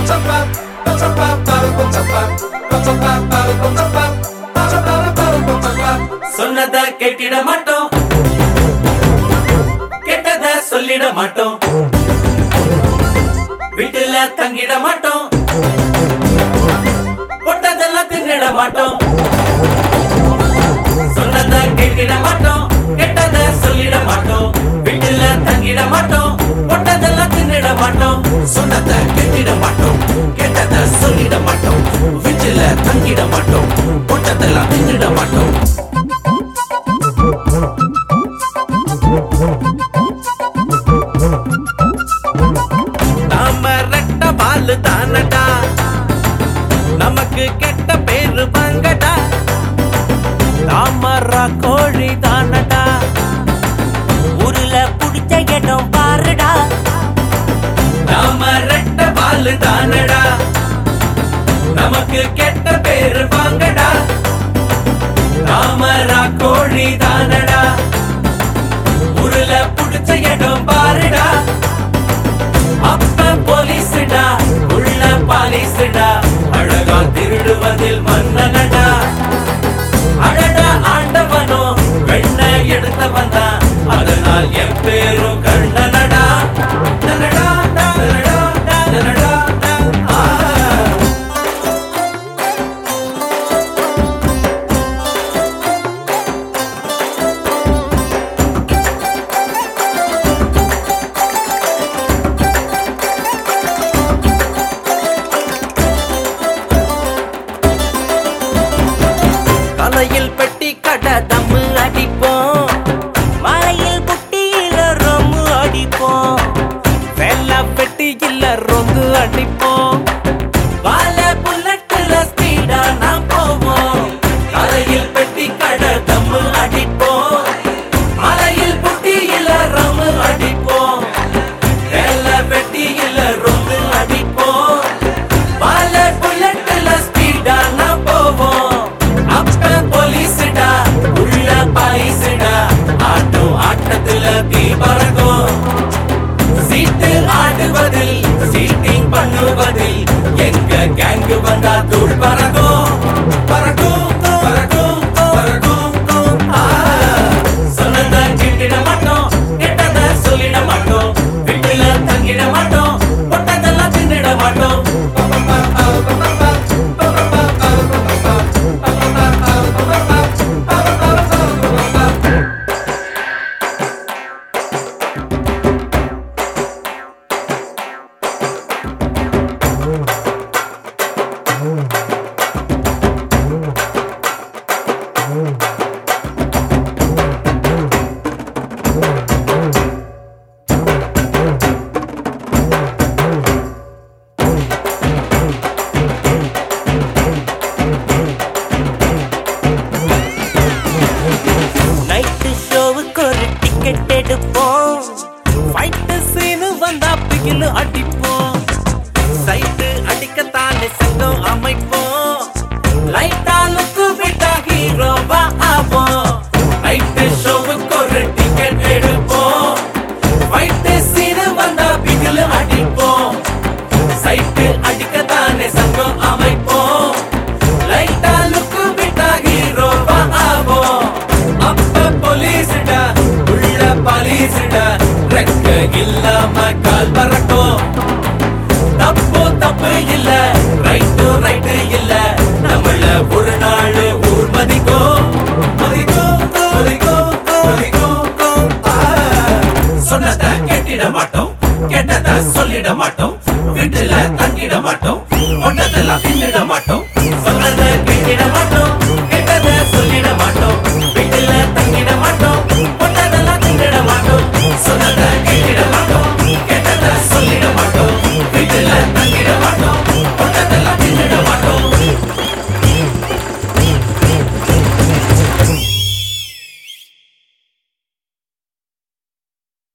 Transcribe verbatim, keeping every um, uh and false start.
சொன்னத கேட்டிட மாட்டோம், கெட்டத சொல்லிட மாட்டோம், வீட்டுல தங்கிட மாட்டோம், பொட்டதெல்லாம் தின்னிட மாட்டோம். சொன்னத கேட்டிட மாட்டோம், கெட்டத சொல்லிட மாட்டோம், வீட்டுல தங்கிட மாட்டோம், பொட்டதெல்லாம் தின்னிட மாட்டோம். சொன்னத கேட்டிட மாட்டோம், கெட்டத சொல்லிட மாட்டோம், வீட்டுல தங்கிட மாட்டோம், பொட்டதெல்லாம் தின்னிட மாட்டோம். நாம ரெட்ட பாலு தானடா, நமக்கு கெட்ட பேரு வாங்கடா. தாமரா கோழி தானடா, ஊருல புடிச்ச இடம் பாருடா. நாம ரெட்ட பாலு தானடா, நமக்கு கெட்ட பேரு வாங்கடா. தாமரா கோழி தானடா, ஊருல புடிச்ச இடம் பாருடா. அப்ப போலீஸ்டா, உள்ள பாலிஸ்டா, அழகா திருடுவதில் மன்னனடா. அழகா ஆண்டவனோ வெண்ண எடுத்தவன் தான், அதனால் என் பேரும் கண்ணனடா. நனடா, நனடா, நனடா, ஆ. கலையில் பெட்டி கடை தம்மு அடிப்போம், மலையில் புட்டியில ரொம்பு அடிப்போம், வெள்ள பெட்டியில ரொம்பு அடிப்போம், வாழ புல்லட்டுல ஸ்பீடா நாம் போவோம். கலையில் பெட்டி கடை தம்மு அடிப்போம், மலையில் புட்டியில ரொம்பு அடிப்போம், வெள்ள பெட்டியில ரொம்பு அடிப்போம், வாழ புல்லட்டுல ஸ்பீடா நாம் போவோம். அப்ப போலீஸ்டா, உள்ள பாலிஸ்டா, ஆட்டம் ஆட்டத்துல தீ பறக்கும். சீட்டு ஆடுவதில், சீட்டிங் பண்ணுவதில், எங்க கேங்கு வந்தா தூள் பறக்கும். பறக்கும், பறக்கும், பறக்கும், ஆ. சொன்னத கேட்டிட மாட்டோம், கெட்டத சொல்லிட மாட்டோம், வீட்டுல தங்கிட மாட்டோம், பொட்டதெல்லாம் தின்னிட மாட்டோம். நைட்டு ஷோவுக்கு ஒரு டிக்கெட் எடுப்போம், ஃபைட்டு சீனு வந்தா பிகிலு அடிப்போம், சைட்டு அடிக்கத்தானே சங்கம் அமைப்போம், லைட்டாலுக்கு விட்டா ஹீரோவா ஆவோம். நைட்டு ஷோவுக்கு ஒரு டிக்கெட் எடுப்போம், ஃபைட்டு சீனு வந்தா பிகிலு அடிப்போம், சைட்டு அடிக்கத்தானே சங்கம் அமைப்போம், லைட்டாலுக்கு விட்டா ஹீரோவா ஆவோம். அப்ப போலீஸ்டா, உள்ள பாலிஸ்டா, ரெக்க இல்லாம கால் பறக்கும். தப்பு தப்பு இல்ல, ரைட்டு ரைட்டு இல்ல, நம்மள ஒரு நாள் ஊர் மதிக்கும். மதிக்கும், மதிக்கும், மதிக்கும், ஆ. சொன்னத கேட்டிட மாட்டோம், கெட்டத சொல்லிட மாட்டோம், வீட்டுல தங்கிட மாட்டோம், பொட்டதெல்லாம் தின்னிட மாட்டோம். சொன்னத கேட்டிட மாட்டோம்,